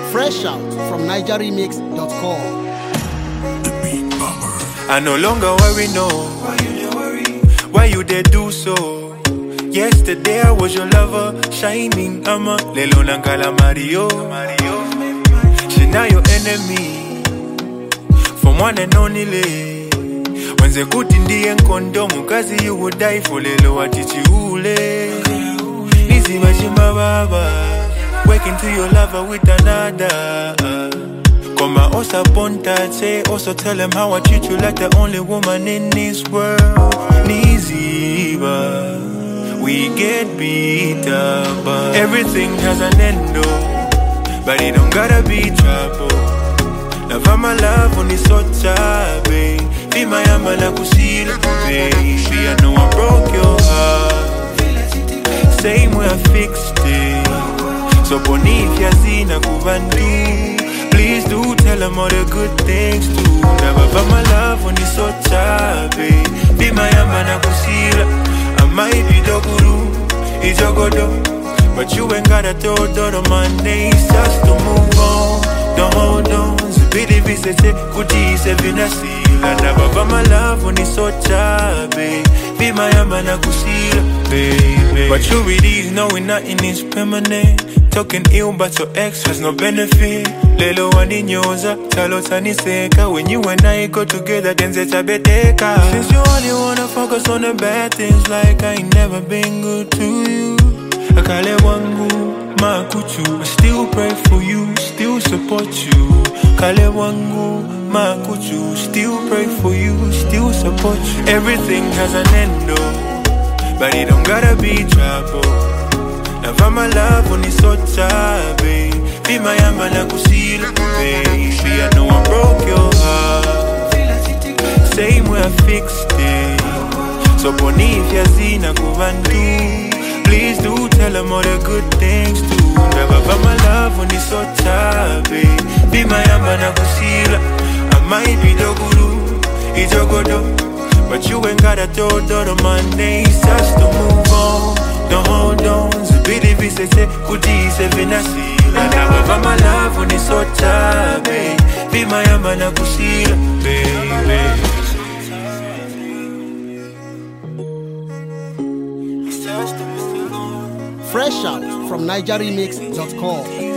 Fresh out from NigerRemix.com. I no longer worry, no. Why you did do so? Yesterday I was your lover, shining armor. Lelo Nankala Mario. She now your enemy, from one and only. When they good in the end condom, cause you would die for Lelo Atichiule. Nisi Mashima Baba, waking to your lover with another. Come on, also ponta, say, also tell him how I treat you like the only woman in this world. Niziba, we get beat up, but everything has an end, though. But it don't gotta be trouble. Now for my love on this hot babe. Be my amana kusila, baby. I know I broke your heart. Same way I fixed it. So bonifia zina kubandu. Please do tell them all the good things too. Never for my love on this hot babe. Be my amana kusila. I might be the guru, it's your godo. But you ain't got a todo man days just to move on. Don't hold on. Zibidi visete kuti sevinasi. And never for my love on this hot babe. Be my amana kusila, baby. But you really knowing nothing is permanent. Talking ill but your ex has no benefit. Lelo waninyoza, talo taniseka. When you and I go together, then zeta beteka. Since you only wanna focus on the bad things, like I ain't never been good to you. Akale wangu, makuchu. I still pray for you, still support you. Kale wangu, makuchu. Still pray for you, still support you. Everything has an end, though. But it don't gotta be trouble. Now for my love on this hot babe. Be my amana kusila, baby. I know I broke your heart. Same way I fixed it. So bonifia zina kubandu. Please do tell them all the good things too. Never for my love on this hot babe. Be my amana kusila. I might be the guru, it's your godo. But you ain't got a todo man days just to move on. Don't hold on. Zibidi visete kuti sevinasi. And never for my love on this hot babe. Be my amana kusila, baby. Fresh out from NigerRemix.com.